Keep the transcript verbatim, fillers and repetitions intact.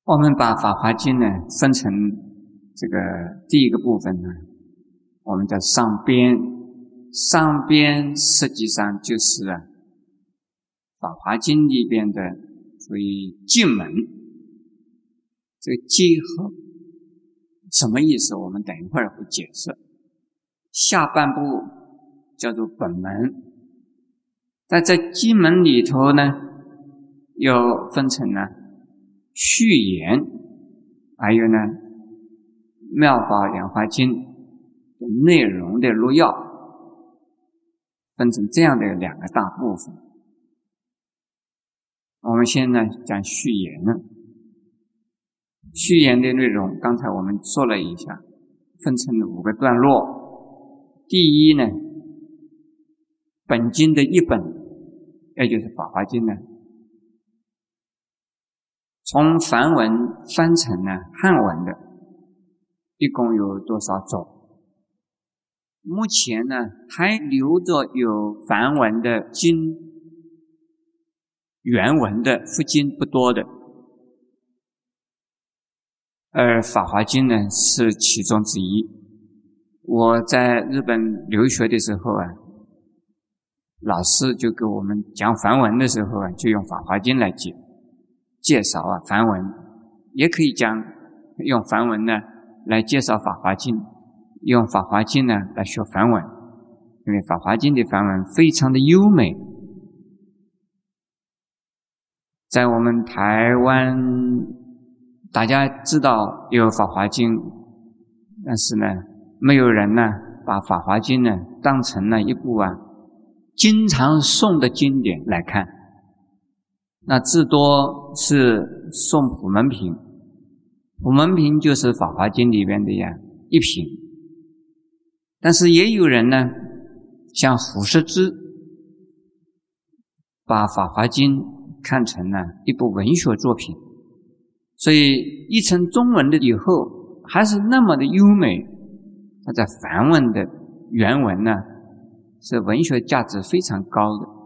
我们把《法华经》呢分成这个第一个部分呢，我们叫上编。上编实际上就是啊，《法华经》里边的属于经门。这个结合什么意思？我们等一会儿会解释。下半部叫做本门，但在经门里头呢，又分成了序言，还有呢《妙法莲华经》的内容的录要，分成这样的两个大部分。我们先呢讲序言呢，序言的内容，刚才我们说了一下，分成了五个段落。第一呢，本经的一本，也就是《法华经》呢，从梵文翻成呢汉文的，一共有多少种？目前呢还留着有梵文的经，原文的佛经不多的，而《法华经》呢是其中之一。我在日本留学的时候啊，老师就给我们讲梵文的时候啊，就用《法华经》来解介绍啊梵文，也可以讲用梵文呢来介绍《法华经》，用《法华经》呢来学梵文，因为《法华经》的梵文非常的优美。在我们台湾，大家知道有《法华经》，但是呢没有人呢把《法华经》呢当成了一部啊经常诵的经典来看，那至多是诵普门品。普门品就是《法华经》里边的呀一品。但是也有人呢像胡适之，把《法华经》看成了一部文学作品，所以译成中文的以后还是那么的优美。它在梵文的原文呢是文学价值非常高的。